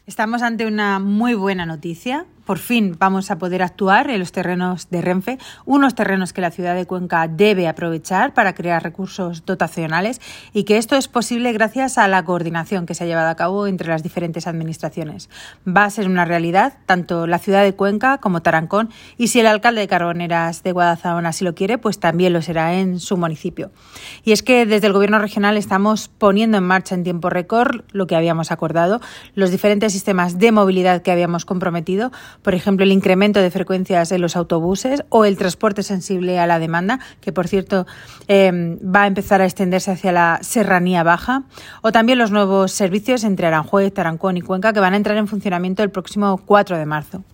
Estamos ante una muy buena noticia. Por fin vamos a poder actuar en los terrenos de Renfe, unos terrenos que la ciudad de Cuenca debe aprovechar para crear recursos dotacionales y que esto es posible gracias a la coordinación que se ha llevado a cabo entre las diferentes administraciones. Va a ser una realidad tanto la ciudad de Cuenca como Tarancón y si el alcalde de Carboneras de Guadalzahón así lo quiere, pues también lo será en su municipio. Y es que desde el Gobierno regional estamos poniendo en marcha en tiempo récord lo que habíamos acordado, los diferentes sistemas de movilidad que habíamos comprometido. Por ejemplo, el incremento de frecuencias en los autobuses o el transporte sensible a la demanda, que por cierto va a empezar a extenderse hacia la Serranía Baja, o también los nuevos servicios entre Aranjuez, Tarancón y Cuenca que van a entrar en funcionamiento el próximo 4 de marzo.